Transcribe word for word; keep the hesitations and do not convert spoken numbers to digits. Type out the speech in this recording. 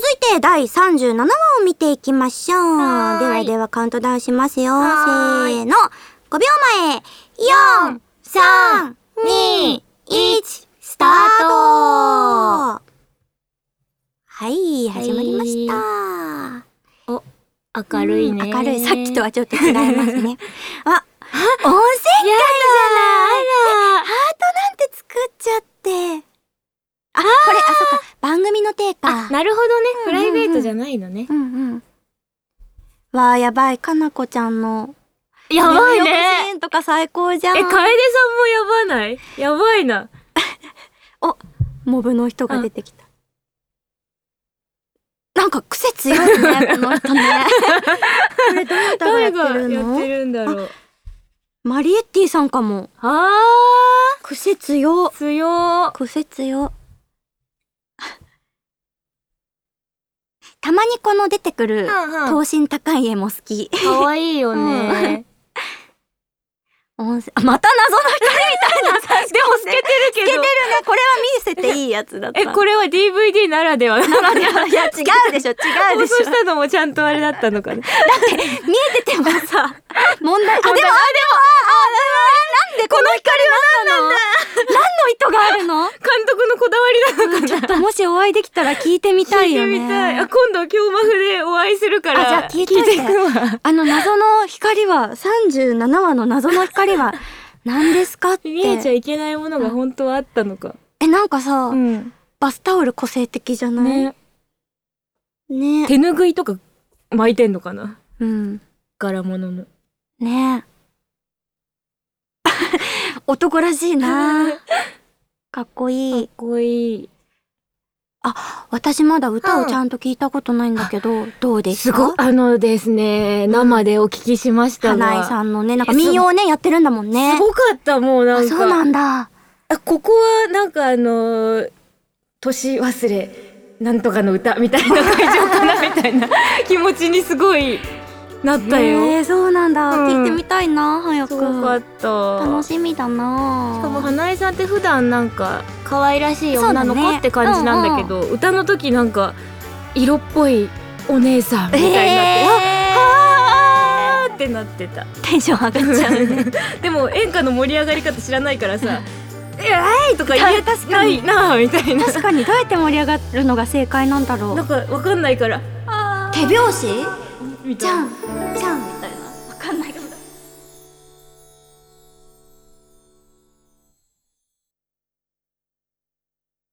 いてだいさんじゅうななわを見ていきましょう。 はーいではではカウントダウンしますよ。せはーいーの。ごびょうまえ。よん、さん、に、いち、スタート。はい、始まりました。 お、明るいね、 うん、明るい。さっきとはちょっと違いますね。あ、温泉街じゃない。 やだハートなんて作っちゃって。あ、これ、あ、そっか。番組の手か。 あ、なるほどね。 うんうんうんプライベートじゃないのね。 うんうん。わあ、やばい。かなこちゃんの。 やばい入浴シね。 ーンとか最高じゃん。 え、楓さんもやばないやばいな。 お、モブの人が出てきた。なんか癖強いね、この人ね。これどなたがやってる誰がやっての？ るんだろう。 マリエッティさんかも。 あ癖強。 ー、強。 癖強。たまにこの出てくる頭身高い絵も好き。 かわいいよね。 温泉、あ、また謎の光みたいな。 でも透けてるけど。 透けてるね。これは見せていいやつだった。 え、これは ディーブイディー ならではなの。 いや、違うでしょ、違うでしょ。 放送したのもちゃんとあれだったのかな。 見えててもさ、問題、あ、でも、あ、でも、あ、あ、なんでこの光は何なの？何の意図があるの？ 監督のこだわりなのかな。 ちょっともしお会いできたら聞いてみたいよね。 聞いてみたい。あ、今度京マフでお会いするから。 あ、じゃあ聞いといて。 聞いてくわ。 あの謎の光は、さんじゅうななわの謎の光は何ですかって。 見えちゃいけないものが本当はあったのか。 え、なんかさ、 うん。 バスタオル個性的じゃない？ ね。 ね。 手ぬぐいとか巻いてんのかな。 うん。 柄物の。 ね男らしいな。かっこいい。 かっこいい。 あ、私まだ歌をちゃんと聞いたことないんだけど、どうですか？ すごい。あのですね、生でお聞きしましたが。 花井さんのね、なんか民謡をね、やってるんだもんね。 すごかった、もうなんか。 あ、そうなんだ。 あ、ここはなんかあのー、年忘れ、なんとかの歌みたいな会場かなみたいな気持ちにすごいなったよ。 えー、そうなんだ。 うん聞いてみたいな、早く。 すごかった。 楽しみだな。 しかも花江さんって普段なんか可愛らしい女の子って感じなんだけど、歌の時なんか色っぽいお姉さんみたいになって、 えー、 あーってなってた。 テンション上がっちゃうね。 でも演歌の盛り上がり方知らないからさ「えーい!」とか言え確かにないなみたいな。 確かにどうやって盛り上がるのが正解なんだろう。 なんかわかんないから手拍子？ みたいな。 じゃんじゃ